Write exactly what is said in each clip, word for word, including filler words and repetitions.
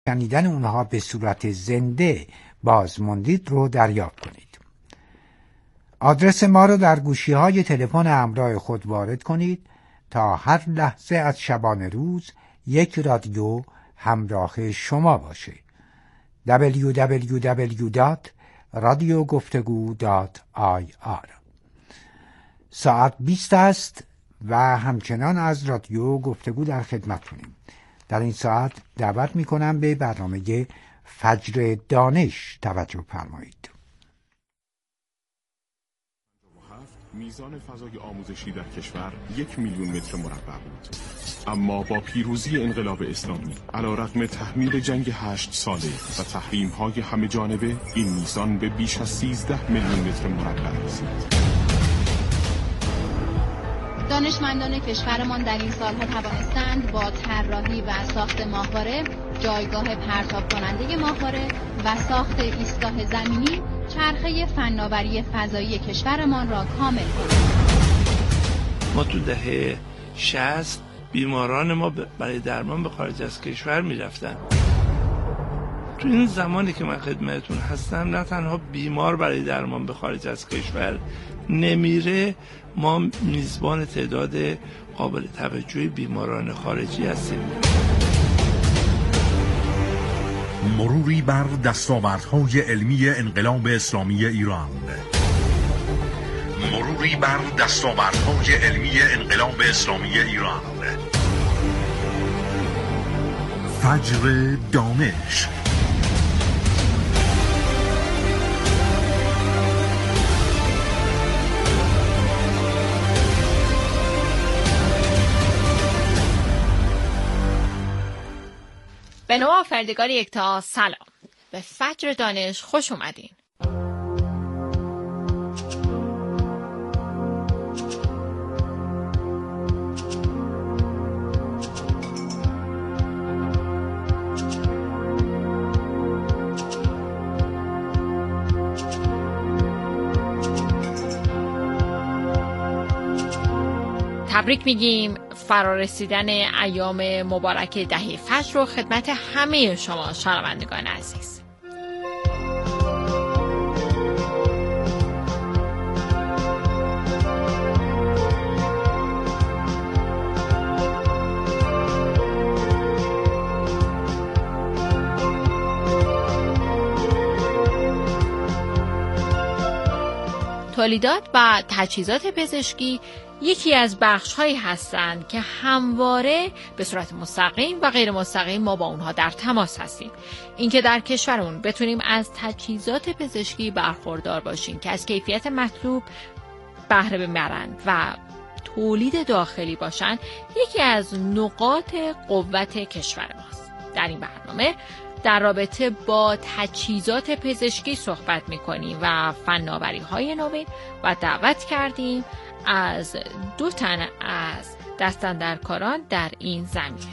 شنیدن اونها به صورت زنده بازماندید رو دریافت کنید. آدرس ما رو در گوشی های تلفن همراه خود وارد کنید تا هر لحظه از شبانه روز یک رادیو همراه شما باشه. دبلیو دبلیو دبلیو دات رادیو گفتگو دات آی آر. ساعت بیست است و همچنان از رادیو گفتگو در خدمتتونیم. در این ساعت دعوت میکنم به برنامه فجر دانش توجه فرمایید. میزان فضای آموزشی در کشور یک میلیون متر مربع بود، اما با پیروزی انقلاب اسلامی علیرغم تحمیل جنگ هشت ساله و تحریم‌های همه جانبه، این میزان به بیش از سیزده میلیون متر مربع رسید. دانشمندان کشورمان در این سالها توانستند با طراحی و ساخت ماهواره، جایگاه پرتاب کننده ماهواره و ساخت ایستگاه زمینی چرخه فناوری فضایی کشورمان را کامل کنند. ما تو دهه شصت بیماران ما برای درمان به خارج از کشور می رفتن. تو این زمانی که من خدمتتون هستم نه تنها بیمار برای درمان به خارج از کشور نمیره، ما میزبان تعداد قابل توجهی بیماران خارجی هستیم. مروری بر دستاوردهای علمی انقلاب اسلامی ایران. مروری بر دستاوردهای علمی انقلاب اسلامی ایران. فجر دانش. به نام آفریدگار یکتا سلام. به فجر دانش خوش اومدین. تبریک میگیم فرارسیدن ایام مبارک دهه فجر رو خدمت همه شما شنوندگان عزیز. تولیدات و تجهیزات پزشکی یکی از بخش‌هایی هستند که همواره به صورت مستقیم و غیر مستقیم ما با اونها در تماس هستیم. اینکه در کشورمون بتونیم از تجهیزات پزشکی برخوردار باشیم که از کیفیت مطلوب بهره ببرند و تولید داخلی باشن، یکی از نقاط قوت کشور ماست. در این برنامه در رابطه با تجهیزات پزشکی صحبت می‌کنیم و فناوری‌های نوین و دعوت کردیم از دو تن از دستاندرکاران در این زمینه.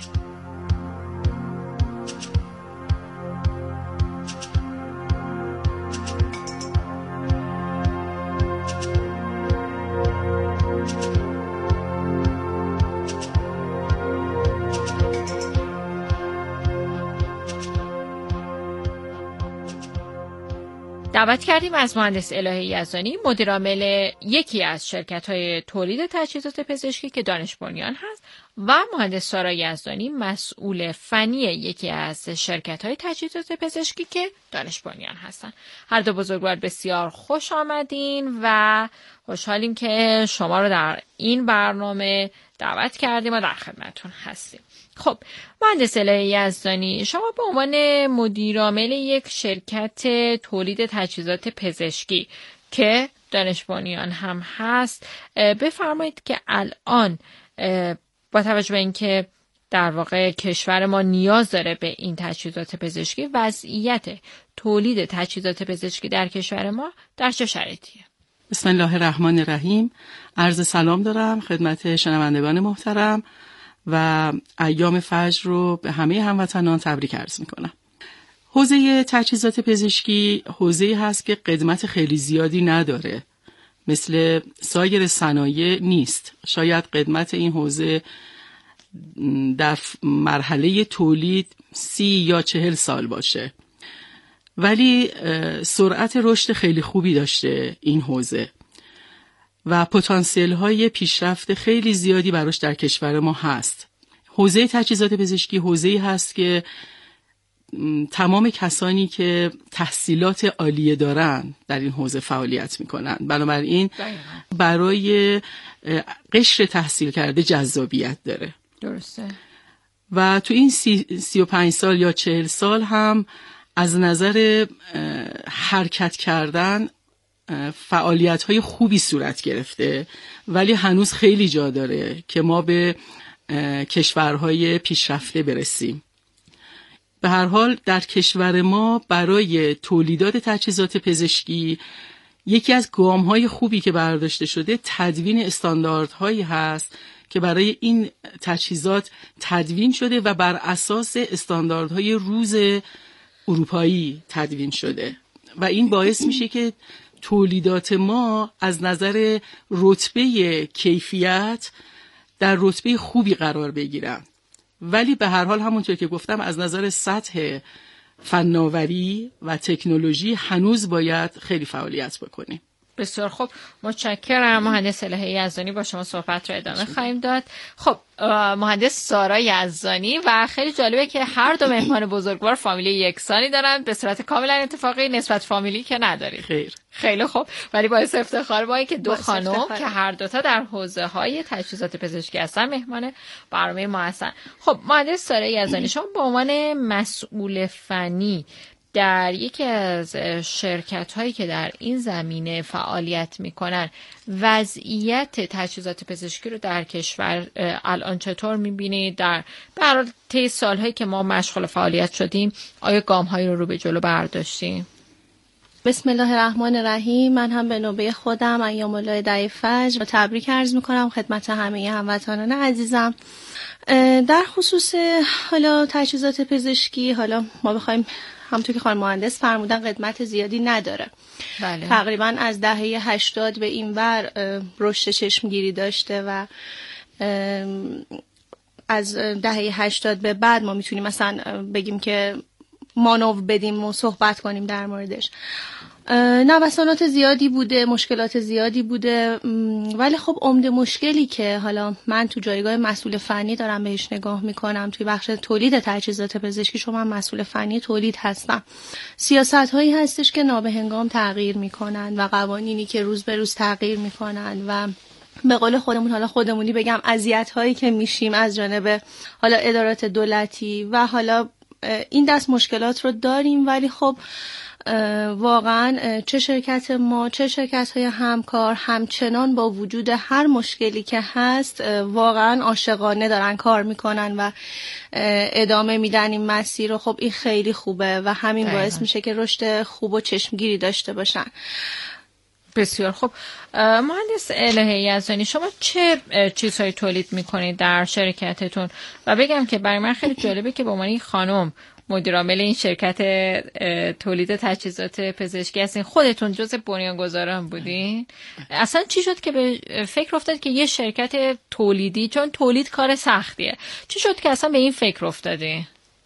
دعوت کردیم از مهندس الهه یزدانی، مدیر عامل یکی از شرکت‌های تولید تجهیزات پزشکی که دانش بنیان هست، و مهندس سارا یزدانی، مسئول فنی یکی از شرکت‌های تجهیزات پزشکی که دانش بنیان هستن. هر دو بزرگوار بسیار خوش آمدین و خوشحالیم که شما رو در این برنامه دعوت کردیم و در خدمتتون هستیم. خب مهندس الهه یزدانی، شما به عنوان مدیر عامل یک شرکت تولید تجهیزات پزشکی که دانش بنیان هم هست، بفرمایید که الان با توجه به اینکه در واقع کشور ما نیاز داره به این تجهیزات پزشکی، وضعیت تولید تجهیزات پزشکی در کشور ما در چه شرایطیه؟ بسم الله الرحمن الرحیم. عرض سلام دارم خدمت شنوندگان محترم و ایام فجر رو به همه هموطنان تبریک عرض میکنم. حوزه تجهیزات پزشکی حوزه‌ای هست که قدمت خیلی زیادی نداره، مثل سایر صنایع نیست. شاید قدمت این حوزه در مرحله تولید سی یا چهل سال باشه، ولی سرعت رشد خیلی خوبی داشته این حوزه و پتانسیل های پیشرفت خیلی زیادی براش در کشور ما هست. حوزه تجهیزات پزشکی حوزه‌ای هست که تمام کسانی که تحصیلات عالیه دارن در این حوزه فعالیت میکنن، بنابراین برای قشر تحصیل کرده جذابیت داره. درسته. و تو این سی, سی و پنج سال یا چهل سال هم از نظر حرکت کردن فعالیت های خوبی صورت گرفته، ولی هنوز خیلی جا داره که ما به کشورهای پیشرفته برسیم. به هر حال در کشور ما برای تولیدات تجهیزات پزشکی یکی از گام‌های خوبی که برداشته شده تدوین استانداردهایی هست که برای این تجهیزات تدوین شده و بر اساس استانداردهای روز اروپایی تدوین شده و این باعث میشه که تولیدات ما از نظر رتبه کیفیت در رتبه خوبی قرار بگیرن، ولی به هر حال همونطور که گفتم از نظر سطح فناوری و تکنولوژی هنوز باید خیلی فعالیت بکنیم. بسیار خوب، متشکرم. مهندس الهه یزدانی، با شما صحبت رو ادامه خواهیم داد. خب مهندس سارا یزدانی، و خیلی جالبه که هر دو مهمان بزرگوار فامیلی یکسانی دارن، به صورت کاملا اتفاقی، نسبت فامیلی که ندارید. خیر. خیلی خوب، ولی باعث افتخار ما که دو خانم افتخار. که هر دوتا در حوزه های تجهیزات پزشکی هستن مهمان برنامه ما هستن. خب مهندس سارا یزدانی، شما به عنوان مسئول فنی در یکی از شرکت هایی که در این زمینه فعالیت میکنن، وضعیت تجهیزات پزشکی رو در کشور الان چطور میبینید؟ در برای طی سالهایی که ما مشغول فعالیت شدیم آیا گام هایی رو رو به جلو برداشتیم؟ بسم الله الرحمن الرحیم. من هم به نوبه خودم ایام العید فجر تبریک عرض میکنم خدمت همه هموطنان عزیزم. در خصوص حالا تجهیزات پزشکی، حالا ما بخوایم همونطور که خانم مهندس فرمودن قدمت زیادی نداره. بله. تقریبا از دهه هشتاد به این ور رشد چشمگیری داشته و از دهه هشتاد به بعد ما میتونیم مثلا بگیم که مانو بدیم و صحبت کنیم در موردش. نوسانات زیادی بوده، مشکلات زیادی بوده، ولی خب عمده مشکلی که حالا من تو جایگاه مسئول فنی دارم بهش نگاه میکنم توی بخش تولید تجهیزات پزشکی، شما مسئول فنی تولید هستم، سیاست هایی هستش که نابهنگام تغییر میکنن و قوانینی که روز به روز تغییر میکنن و به قول خودمون حالا خودمونی بگم اذیت هایی که میشیم از جانب حالا ادارات دولتی و حالا این دست مشکلات رو داریم، ولی خب واقعا چه شرکت ما چه شرکت های همکار همچنان با وجود هر مشکلی که هست واقعا عاشقانه دارن کار میکنن و ادامه میدن این مسیر رو. خب این خیلی خوبه و همین دقیقا باعث میشه که رشد خوب و چشمگیری داشته باشن. بسیار خوب. مهندس الهه یزدانی، شما چه چیزهایی تولید میکنید در شرکتتون؟ و بگم که برای من خیلی جالبه که به عنوان خانم مدیر عامل این شرکت تولید تجهیزات پزشکی هستین، خودتون جزء بنیانگذاران بودین. اصلا چی شد که به فکر افتاد که یه شرکت تولیدی، چون تولید کار سختیه، چی شد که اصلا به این فکر افتادین؟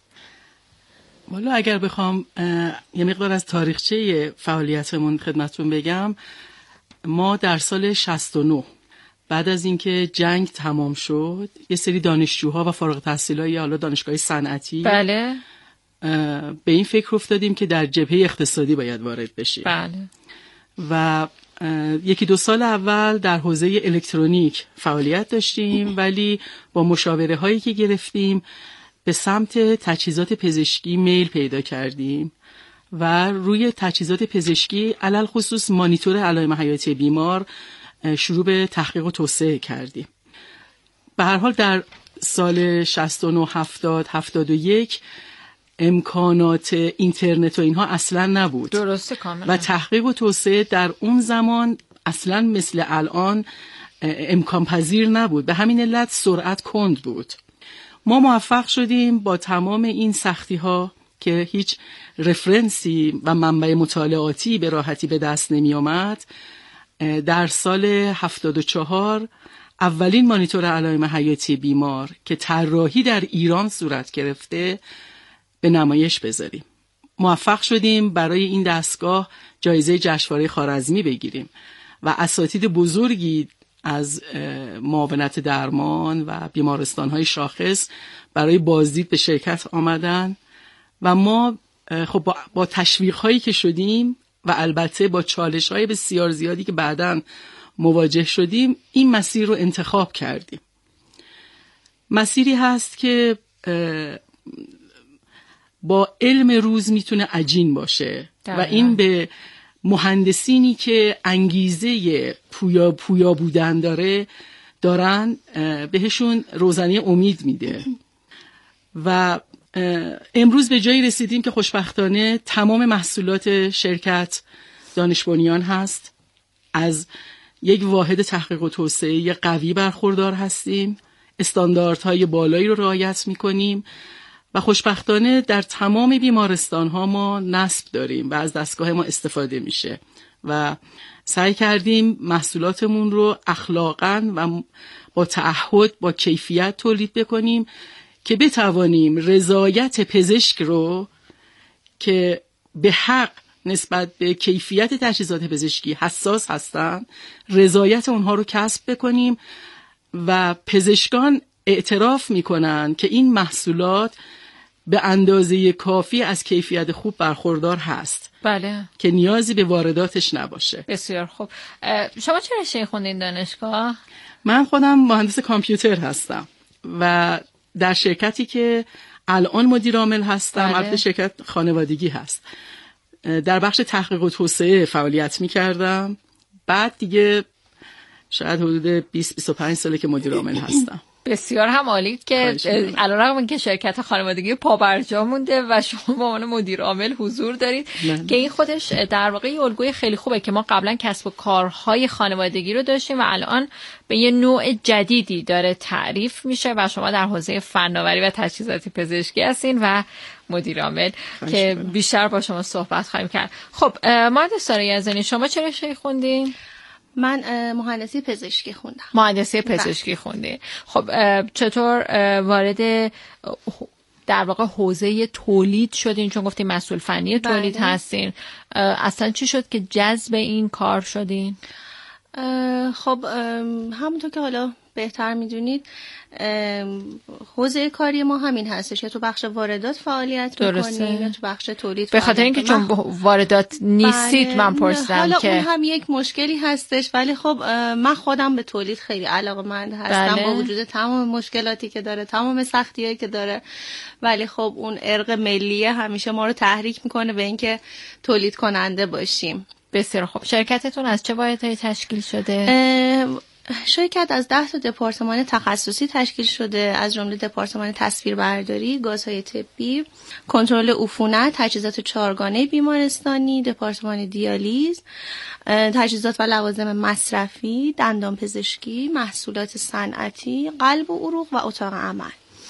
والا اگر بخوام یه مقدار از تاریخچه فعالیتمون خدمتتون بگم، ما در سال شصت و نه بعد از اینکه جنگ تمام شد یه سری دانشجوها و فارغ التحصیلای حالا دانشگاه صنعتی بله به این فکر افتادیم که در جبهه اقتصادی باید وارد بشیم. بله. و یکی دو سال اول در حوزه الکترونیک فعالیت داشتیم، ولی با مشاوره هایی که گرفتیم به سمت تجهیزات پزشکی میل پیدا کردیم و روی تجهیزات پزشکی علل خصوص مانیتور علائم حیاتی بیمار شروع به تحقیق و توسعه کردیم. به هر حال در سال شصت و نه هفتاد هفتاد و یک امکانات اینترنت و اینها اصلا نبود. درسته کاملا. و تحقیق و توسعه در اون زمان اصلا مثل الان امکان پذیر نبود، به همین علت سرعت کند بود. ما موفق شدیم با تمام این سختی ها که هیچ رفرنسی و منبع مطالعاتی به راحتی به دست نمی آمد، در سال هفتاد و چهار اولین مانیتور علائم حیاتی بیمار که طراحی در ایران صورت گرفته به نمایش بذاریم. موفق شدیم برای این دستگاه جایزه جشنواره خوارزمی بگیریم و اساتید بزرگی از معاونت درمان و بیمارستان‌های شاخص برای بازدید به شرکت آمدن و ما خب با, با تشویق‌هایی که شدیم و البته با چالش‌های بسیار زیادی که بعداً مواجه شدیم این مسیر رو انتخاب کردیم. مسیری هست که با علم روز میتونه عجین باشه دارم. و این به مهندسینی که انگیزه پویا پویا بودن داره دارن بهشون روزنه امید میده و امروز به جایی رسیدیم که خوشبختانه تمام محصولات شرکت دانش بنیان هست. از یک واحد تحقیق و توسعه قوی برخوردار هستیم، استانداردهای بالایی رو رعایت میکنیم و خوشبختانه در تمام بیمارستان ها ما نصب داریم و از دستگاه ما استفاده میشه و سعی کردیم محصولاتمون رو اخلاقاً و با تعهد با کیفیت تولید بکنیم که بتوانیم رضایت پزشک رو که به حق نسبت به کیفیت تجهیزات پزشکی حساس هستن رضایت اونها رو کسب بکنیم و پزشکان اعتراف میکنن که این محصولات به اندازه کافی از کیفیت خوب برخوردار هست. بله. که نیازی به وارداتش نباشه. بسیار خوب. شما چه رشته خوندین دانشگاه؟ من خودم مهندس کامپیوتر هستم و در شرکتی که الان مدیر عامل هستم، بله. البته شرکت خانوادگی هست، در بخش تحقیق و توسعه فعالیت می‌کردم. بعد دیگه شاید حدود بیست بیست و پنج ساله که مدیر عامل هستم. بسیار هم عالی که علیرغم اینکه شرکت خانوادگی پابرجا مونده و شما به عنوان مدیر عامل حضور دارید من. که این خودش در واقع یه الگوی خیلی خوبه که ما قبلا کسب و کارهای خانوادگی رو داشتیم و الان به یه نوع جدیدی داره تعریف میشه و شما در حوزه فناوری و تجهیزات پزشکی هستین و مدیر عامل که برم. بیشتر با شما صحبت خواهیم کرد. خب مهندس سارا یزدانی شما چه رشته خوندین؟ من مهندسی پزشکی خوندم. مهندسی پزشکی خوندی. خب چطور وارد در واقع حوزه تولید شدین؟ چون گفتین مسئول فنی تولید بله. هستین. اصلا چی شد که جذب این کار شدین؟ خب همونطور که حالا بهتر میدونید حوزه کاری ما همین هستش که تو بخش واردات فعالیت بکنیم یا تو بخش تولید. به خاطر اینکه چون واردات نیستید بله. من پرسیدم حالا که اون هم یک مشکلی هستش ولی خب من خودم به تولید خیلی علاقه‌مند هستم بله. با وجود تمام مشکلاتی که داره، تمام سختیایی که داره، ولی خب اون ارق ملیه همیشه ما رو تحریک میکنه به اینکه تولید کننده باشیم. بسیار خوب. شرکتتون از چه واحدهایی تشکیل شده؟ شرکت از ده تا دپارتمان تخصصی تشکیل شده، از جمله دپارتمان تصویربرداری، گازهای طبی، کنترل عفونت، تجهیزات چهارگانه بیمارستانی، دپارتمان دیالیز، تجهیزات و لوازم مصرفی، دندان پزشکی، محصولات صنعتی، قلب و عروق و اتاق عمل.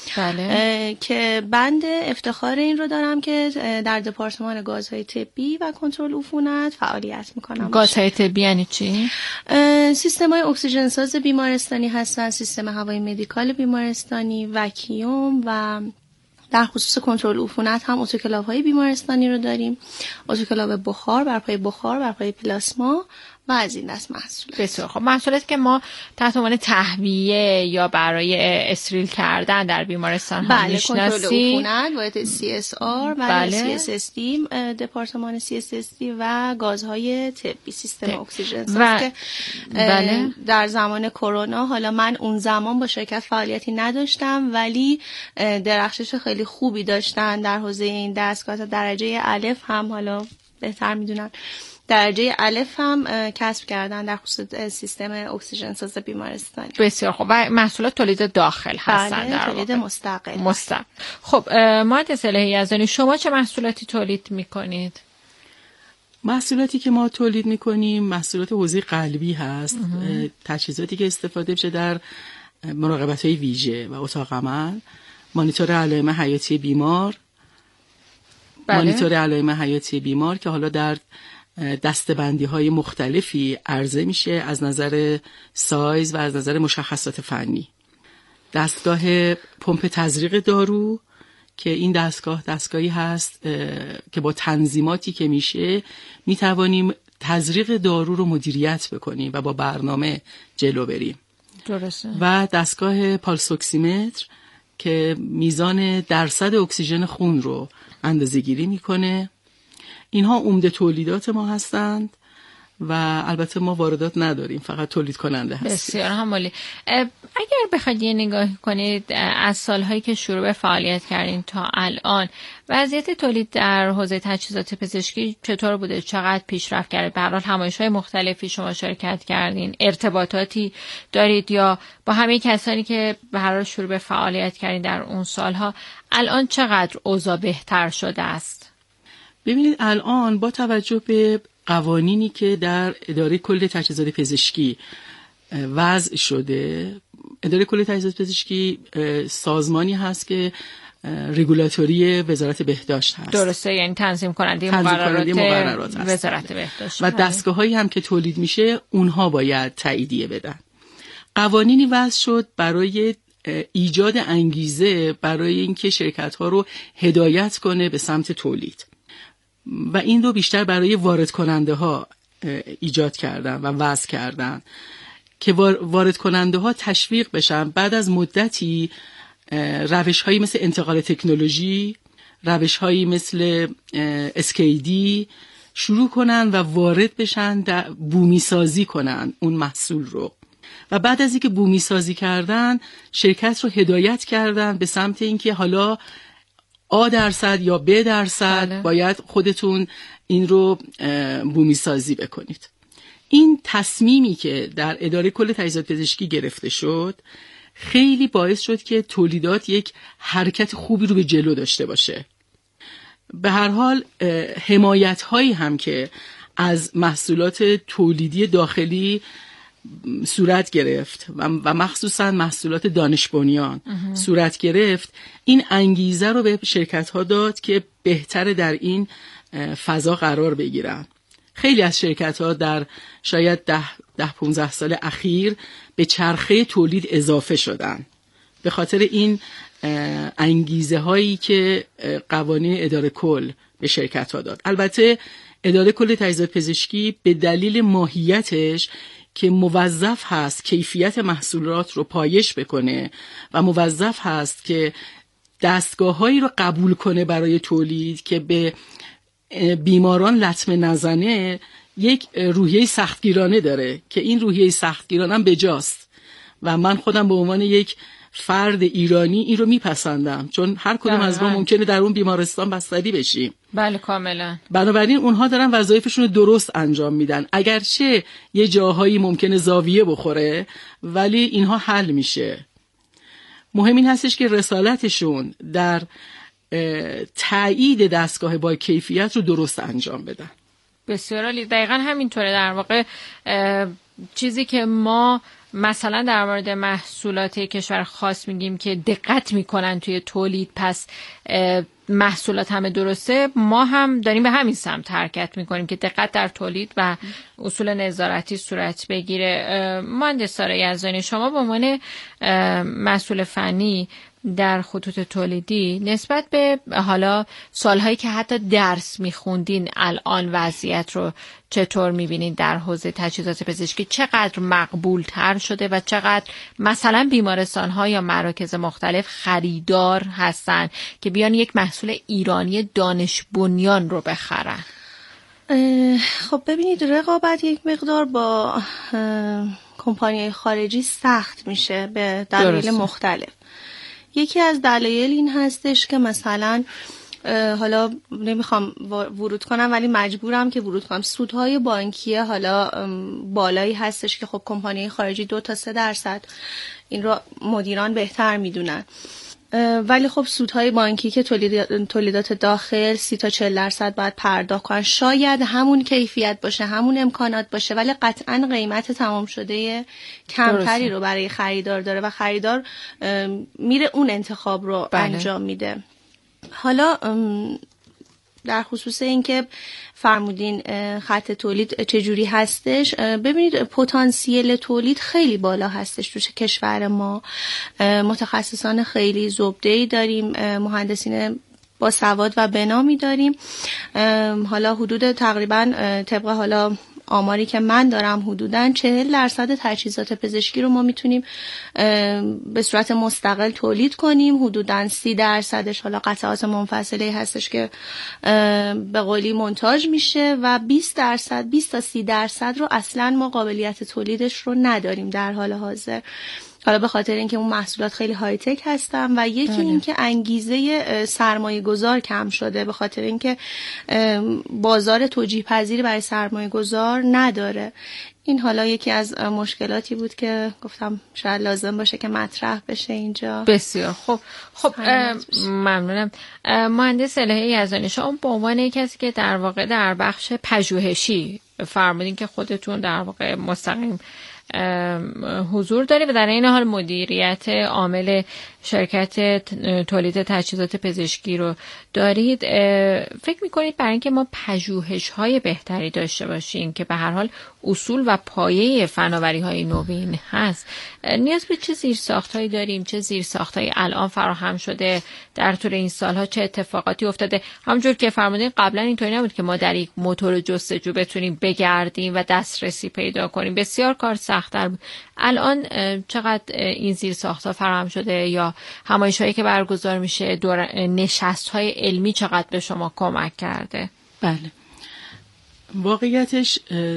بله. که بند افتخار این رو دارم که در دپارتمان گازهای طبی و کنترل عفونت فعالیت میکنم. گازهای طبی یعنی چی؟ سیستم های اکسیژن ساز بیمارستانی هستن، سیستم هوای مدیکال بیمارستانی، وکیوم و در خصوص کنترل عفونت هم اتوکلاو های بیمارستانی رو داریم، اتوکلاو بخار بر پای بخار بر پای پلاسما و از این دست محصول. بسیار خب. محصولاتی که ما تحت عنوان تهویه یا برای استریل کردن در بیمارستان ها میشناسیم، کنترل عفونت، واحد سی اس آر و سی اس اس دی، دپارتمان سی اس اس دی و گازهای طبی، سیستم اکسیژن ساز که بله. در زمان کرونا، حالا من اون زمان با شرکت فعالیتی نداشتم ولی درخشش خیلی خوبی داشتن در حوزه این دستگاه، تا درجه الف هم حالا بهتر میدونن درجه الف هم کسب کردن در خصوص سیستم اکسیژن ساز بیمارستانی. بسیار خوب. و محصولات تولید داخل هستن در تولید مستقل. مستقل. خب مهندس الهی یزدانی شما چه محصولاتی تولید میکنید؟ محصولاتی که ما تولید میکنیم محصولات حوزه قلبی هست، تجهیزاتی که استفاده میشه در مراقبت‌های ویژه و اتاق عمل، مانیتور علائم حیاتی بیمار، بله. مانیتور علائم حیاتی بیمار که حالا در دستبندی های مختلفی عرضه میشه از نظر سایز و از نظر مشخصات فنی. دستگاه پمپ تزریق دارو که این دستگاه دستگاهی هست که با تنظیماتی که میشه میتوانیم تزریق دارو رو مدیریت بکنیم و با برنامه جلو بریم. درسته. و دستگاه پالس اکسیمتر که میزان درصد اکسیژن خون رو اندازه‌گیری میکنه. اینها عمده تولیدات ما هستند و البته ما واردات نداریم، فقط تولید کننده هستیم. بسیار همالی. اگر بخواید یه نگاه کنید از سالهایی که شروع به فعالیت کردین تا الان وضعیت تولید در حوزه تجهیزات پزشکی چطور بوده؟ چقدر پیشرفت کرده؟ به هر حال همایش‌های مختلفی شما شرکت کردین، ارتباطاتی دارید یا با همه کسانی که به هر حال شروع به فعالیت کردین در اون سالها الان چقدر اوضاع بهتر شده است؟ ببینید الان با توجه به قوانینی که در اداره کل تجهیزات پزشکی وضع شده، اداره کل تجهیزات پزشکی سازمانی هست که رگولاتوری وزارت بهداشت هست. درسته، یعنی تنظیم کننده مقررات, مقررات وزارت بهداشت و دستگاه‌هایی هم که تولید میشه اونها باید تاییدیه بدن. قوانینی وضع شد برای ایجاد انگیزه برای اینکه شرکت‌ها رو هدایت کنه به سمت تولید و این رو بیشتر برای وارد کننده ها ایجاد کردن و وضع کردن که وارد کننده ها تشویق بشن بعد از مدتی روش هایی مثل انتقال تکنولوژی، روش هایی مثل اسکیدی شروع کنن و وارد بشن، بومی سازی کنن اون محصول رو و بعد از اینکه بومی سازی کردن شرکت رو هدایت کردن به سمت اینکه حالا آ درصد یا ب درصد بله. باید خودتون این رو بومی سازی بکنید. این تصمیمی که در اداره کل تجهیزات پزشکی گرفته شد خیلی باعث شد که تولیدات یک حرکت خوبی رو به جلو داشته باشه. به هر حال حمایت هایی هم که از محصولات تولیدی داخلی صورت گرفت و مخصوصا محصولات دانش بنیان صورت گرفت، این انگیزه رو به شرکت ها داد که بهتر در این فضا قرار بگیرن. خیلی از شرکت ها در شاید ده ده پونزده سال اخیر به چرخه تولید اضافه شدن به خاطر این انگیزه هایی که قوانین اداره کل به شرکت ها داد. البته اداره کل تجهیزات پزشکی به دلیل ماهیتش که موظف هست کیفیت محصولات رو پایش بکنه و موظف هست که دستگاه‌هایی رو قبول کنه برای تولید که به بیماران لطمه نزنه، یک روحیه سختگیرانه داره که این روحیه سختگیرانه هم بجاست و من خودم به عنوان یک فرد ایرانی این رو میپسندم، چون هر کدوم از ما ممکنه در اون بیمارستان بستری بشیم. بله کاملا. بنابراین اونها دارن وظایفشون رو درست انجام میدن، اگرچه یه جاهایی ممکنه زاویه بخوره ولی اینها حل میشه. مهم این هستش که رسالتشون در تایید دستگاه با کیفیت رو درست انجام بدن. بسیار عالی. دقیقاً همینطوره. در واقع چیزی که ما مثلا در مورد محصولات کشور خاص میگیم که دقت میکنن توی تولید، پس محصولات همه درسته، ما هم داریم به همین سمت حرکت میکنیم که دقت در تولید و اصول نظارتی صورت بگیره. مهندس سارا یزدانی، شما به عنوان مسئول فنی در خطوط تولیدی نسبت به حالا سالهایی که حتی درس میخوندین الان وضعیت رو چطور میبینین در حوزه تجهیزات پزشکی؟ چقدر مقبول تر شده و چقدر مثلا بیمارستان ها یا مراکز مختلف خریدار هستن که بیان یک محصول ایرانی دانش بنیان رو بخرن؟ خب ببینید، رقابت یک مقدار با کمپانی خارجی سخت میشه به دلایل مختلف. یکی از دلایل این هستش که مثلا حالا نمیخوام ورود کنم ولی مجبورم که ورود کنم، سودهای بانکی حالا بالایی هستش که خب کمپانی خارجی دو تا سه درصد، این رو مدیران بهتر میدونن، ولی خب سودهای بانکی که تولید تولیدات داخل سی تا چهل درصد باید پرداخت کنن. شاید همون کیفیت باشه، همون امکانات باشه، ولی قطعا قیمت تمام شده کمتری رو برای خریدار داره و خریدار میره اون انتخاب رو بله. انجام میده. حالا در خصوص اینکه فرمودین خط تولید چجوری هستش، ببینید پتانسیل تولید خیلی بالا هستش تو کشور ما. متخصصان خیلی زبده‌ای داریم، مهندسین با سواد و بنامی داریم. حالا حدود تقریبا طبق حالا آماری که من دارم حدوداً چهل درصد تجهیزات پزشکی رو ما میتونیم به صورت مستقل تولید کنیم. حدوداً سی درصدش حالا قطعات منفصله هستش که به قولی مونتاژ میشه و بیست درصد بیست تا سی درصد رو اصلاً ما قابلیت تولیدش رو نداریم در حال حاضر. حالا به خاطر اینکه اون محصولات خیلی های تک هستن و یکی اینکه انگیزه سرمایه گذار کم شده، به خاطر اینکه بازار توجیه پذیری برای سرمایه گذار نداره. این حالا یکی از مشکلاتی بود که گفتم شاید لازم باشه که مطرح بشه اینجا. بسیار خب. خب ممنونم. مهندس الهه یزدانی، شما به عنوان یک کسی که در واقع در بخش پژوهشی فرمودین که خودتون در واقع مستقیم حضور دارید و در این حال مدیریت عامل شرکت تولید تجهیزات پزشکی رو دارید، فکر میکنید برای اینکه ما پژوهش‌های بهتری داشته باشیم که به هر حال اصول و پایه فناوری‌های نوین هست، نیاز به چه زیرساخت‌هایی داریم؟ چه زیرساخت‌هایی الان فراهم شده؟ در طول این سال‌ها چه اتفاقاتی افتاده؟ همونجور که فرمودین قبلا اینطوری نبود که ما در یک موتور جستجو بتونیم بگردیم و دسترسی پیدا کنیم، بسیار کار سخت‌تر بود. الان چقدر این زیرساخت‌ها فراهم شده یا همایش‌هایی که برگزار میشه، دور نشست‌های علمی چقدر به شما کمک کرده؟ بله، واقعیتش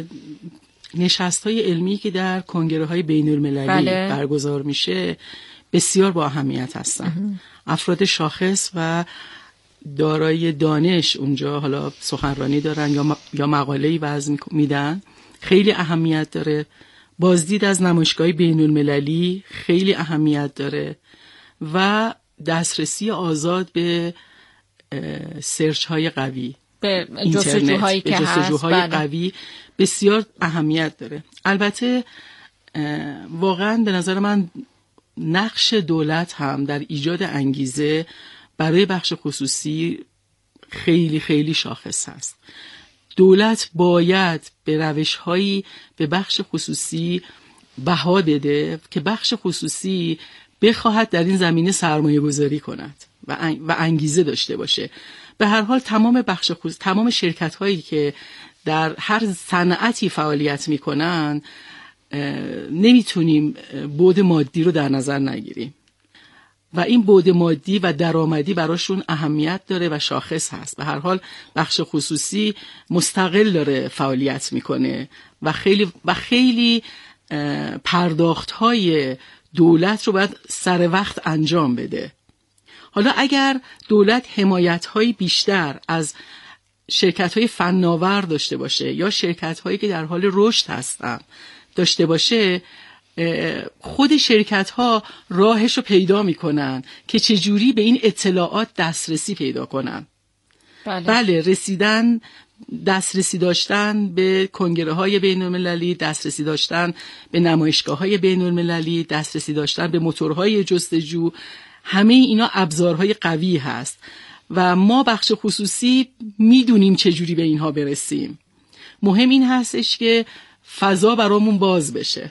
نشست‌های علمی که در کنگره‌های بین‌المللی بله. برگزار میشه بسیار با اهمیت هستن. افراد شاخص و دارای دانش اونجا حالا سخنرانی دارن یا یا مقاله‌ای وضع میدن، خیلی اهمیت داره. بازدید از نمایشگاه بین‌المللی خیلی اهمیت داره و دسترسی آزاد به سرچ های قوی، به جستجوهایی که هست، جستجوهای قوی بسیار اهمیت داره. البته واقعا به نظر من نقش دولت هم در ایجاد انگیزه برای بخش خصوصی خیلی خیلی شاخص هست. دولت باید به روش‌هایی به بخش خصوصی بها بده که بخش خصوصی بخواهد در این زمینه سرمایه گذاری کند و انگیزه داشته باشه. به هر حال تمام بخش خصوصی، تمام شرکت هایی که در هر صنعتی فعالیت میکنن نمیتونیم بعد مادی رو در نظر نگیریم و این بعد مادی و درآمدی براشون اهمیت داره و شاخص هست. به هر حال بخش خصوصی مستقل داره فعالیت میکنه و خیلی و خیلی پرداخت‌های دولت رو باید سر وقت انجام بده. حالا اگر دولت حمایت‌های بیشتر از شرکت‌های فناور داشته باشه یا شرکت‌هایی که در حال رشد هستن داشته باشه، خود شرکت‌ها راهش رو پیدا می‌کنن که چجوری به این اطلاعات دسترسی پیدا کنن. بله, بله رسیدن دسترسی داشتن به کنگره‌های بین‌المللی، دسترسی داشتن به نمایشگاه‌های بین‌المللی، دسترسی داشتن به موتورهای جستجو، همه اینا ابزارهای قوی هست و ما بخش خصوصی میدونیم چجوری به اینها برسیم. مهم این هستش که فضا برامون باز بشه.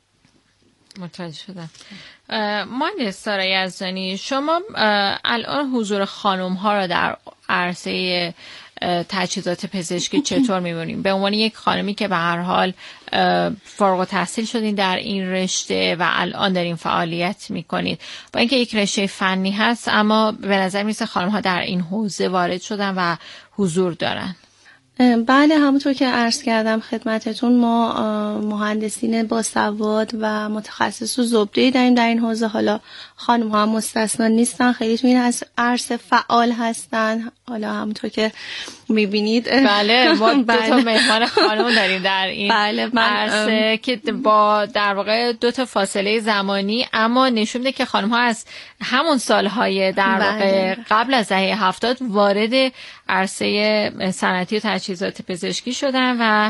متوجه شدم. مهندس سارا یزدانی، شما الان حضور خانم ها را در عرصه تجهیزات پزشکی چطور می‌بینید؟ به عنوان یک خانمی که به هر حال فارغ التحصیل شدین در این رشته و الان دارین فعالیت می‌کنید، با اینکه یک رشته فنی هست اما به نظر میاد خانم‌ها در این حوزه وارد شدن و حضور دارن. بله، همونطور که عرض کردم خدمتتون، ما مهندسین با سواد و متخصص و زبده‌ای داریم در این حوزه. حالا خانم ها هم مستثنا نیستن، خیلی تو این عرصه فعال هستن. حالا همونطور که میبینید بله ما دو تا مهمان خانم داریم در این بله عرصه که با در واقع دو تا فاصله زمانی اما نشون میده که خانم ها از همون سالهای در واقع قبل از دهه هفتاد وارد عرصه صنعتی و تجهیزات پزشکی شدن و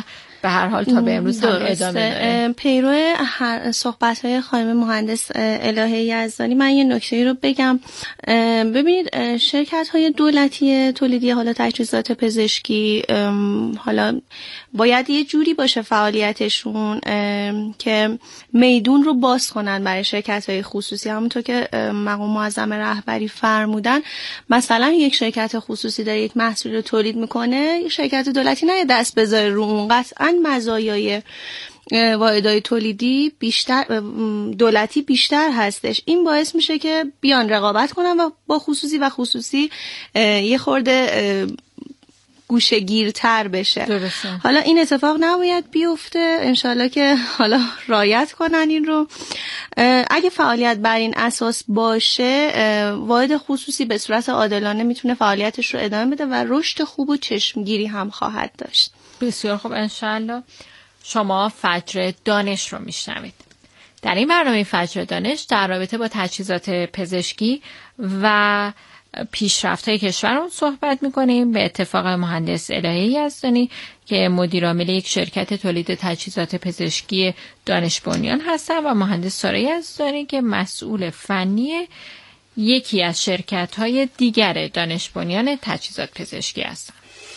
به هر حال تا به امروز هم ادامه داره. پیرو صحبت‌های خانم مهندس الهه یزدانی من یه نکته رو بگم. ببینید شرکت‌های دولتی تولیدی حالا تجهیزات پزشکی حالا باید یه جوری باشه فعالیتشون که میدون رو باز کنن برای شرکت‌های خصوصی. همونطور که مقام معظم رهبری فرمودن، مثلا یک شرکت خصوصی داره یک محصول رو تولید میکنه، شرکت دولتی نه دست بذاره رو اون. قطعاً مزایای واحدهای تولیدی بیشتر دولتی بیشتر هستش. این باعث میشه که بیان رقابت کنن و با خصوصی و خصوصی یه خورده گوشه گیرتر بشه. درسته. حالا این اتفاق نباید بیفته، انشالله که حالا رعایت کنن این رو. اگه فعالیت بر این اساس باشه، واحد خصوصی به صورت عادلانه میتونه فعالیتش رو ادامه بده و رشد خوب و چشمگیری هم خواهد داشت. بسیار خوب، انشالله. شما فجر دانش رو میشنوید. در این برنامه فجر دانش در رابطه با تجهیزات پزشکی و پیشرفت‌های کشورمون صحبت می‌کنیم. به اتفاق مهندس الهه یزدانی که مدیر عامل یک شرکت تولید تجهیزات پزشکی دانش بنیان هستن و مهندس سارا یزدانی که مسئول فنی یکی از شرکت‌های دیگر دانش بنیان تجهیزات پزشکی هستن.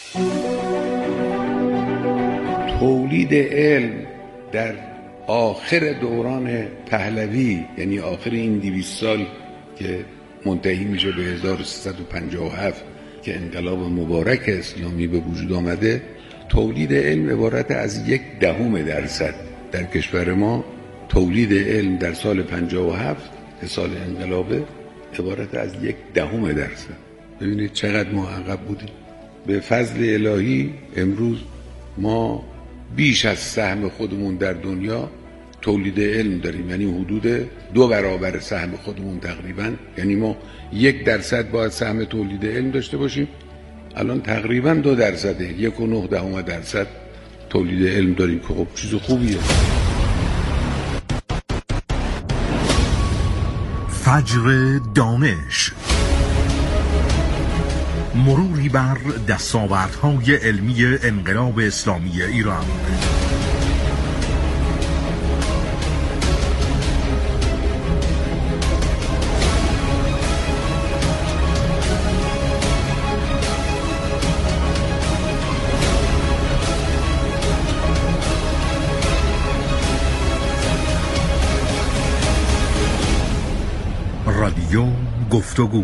تولید علم در آخر دوران پهلوی، یعنی آخر این دویست سال که منتهی میشه به هزار و سیصد و پنجاه و هفت که انقلاب مبارک اسلامی به وجود آمده، تولید علم عبارت از یک دهم درصد در کشور ما. تولید علم در سال پنجاه و هفت که سال انقلابه عبارت از یک دهم درصد. ببینید چقدر ما عقب بودیم. به فضل الهی امروز ما بیش از سهم خودمون در دنیا تولید علم داریم، یعنی حدود دو برابر سهم خودمون تقریبا. یعنی ما یک درصد باید سهم تولید علم داشته باشیم، الان تقریبا دو درصده، یک و نه دهم درصد تولید علم داریم که خب چیز خوبیه. فجر دانش، مروری بر دستاوردهای علمی انقلاب اسلامی ایران. رادیو گفتگو.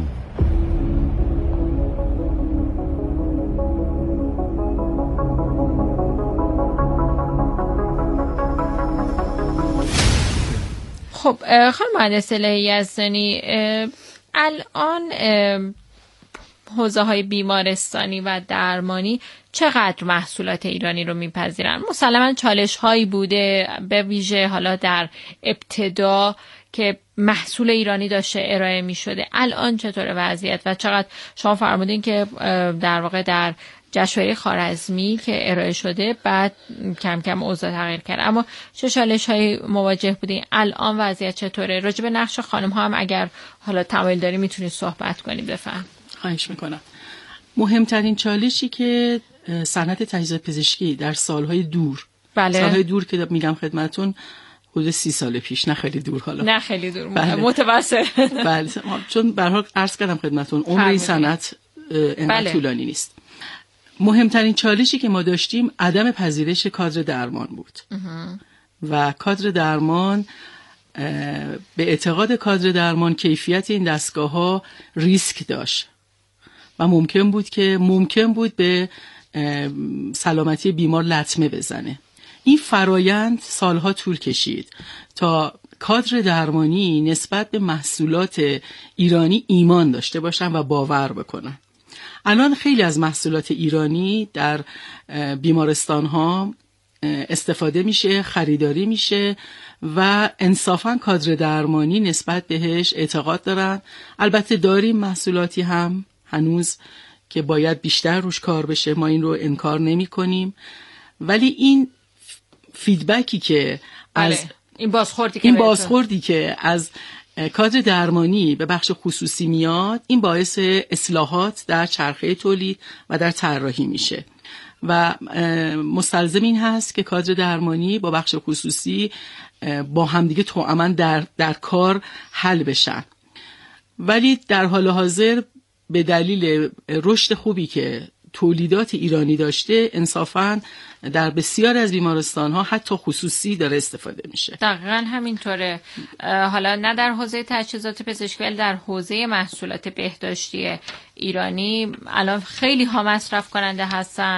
خب خانم مهندس الهه یزدانی، الان حوزه های بیمارستانی و درمانی چقدر محصولات ایرانی رو میپذیرن؟ مسلما چالش هایی بوده، به ویژه حالا در ابتدا که محصول ایرانی داشته ارائه می شده. الان چطور وضعیت و چقدر شما فرمودین که در واقع در جشنواره خوارزمی که ارائه شده بعد کم کم اوضاع تغییر کرد، اما چه چالش‌هایی مواجه بودین؟ الان وضعیت چطوره؟ راجع به نقش خانم ها هم اگر حالا تمایل داری میتونید صحبت کنید. بفهم. خواهش میکنم. مهمترین چالشی که صنعت تجهیزات پزشکی در سالهای دور بله. سالهای دور که میگم خدمتتون حدود سی سال پیش، نه خیلی دور، حالا نه خیلی دور، بله. متوسط بله، چون به هر حال عرض کردم خدمتتون عمر این صنعت انقدر بله. طولانی نیست. مهمترین چالشی که ما داشتیم عدم پذیرش کادر درمان بود و کادر درمان، به اعتقاد کادر درمان کیفیت این دستگاه ها ریسک داشت و ممکن بود که ممکن بود به سلامتی بیمار لطمه بزنه. این فرایند سالها طول کشید تا کادر درمانی نسبت به محصولات ایرانی ایمان داشته باشن و باور بکنن. الان خیلی از محصولات ایرانی در بیمارستان ها استفاده میشه، خریداری میشه و انصافاً کادر درمانی نسبت بهش اعتقاد دارن. البته داریم محصولاتی هم هنوز که باید بیشتر روش کار بشه، ما این رو انکار نمی کنیم، ولی این فیدبکی که از این بازخوردی که این بازخوردی که از کادر درمانی به بخش خصوصی میاد، این باعث اصلاحات در چرخه تولید و در طراحی میشه و مستلزم این هست که کادر درمانی با بخش خصوصی با همدیگه توأماً در در کار حل بشن. ولی در حال حاضر به دلیل رشد خوبی که تولیدات ایرانی داشته، انصافاً در بسیار از بیمارستان‌ها حتی خصوصی داره استفاده میشه. دقیقاً همینطوره. حالا نه در حوزه تجهیزات پزشکی ولی در حوزه محصولات بهداشتی ایرانی الان خیلی ها مصرف کننده هستن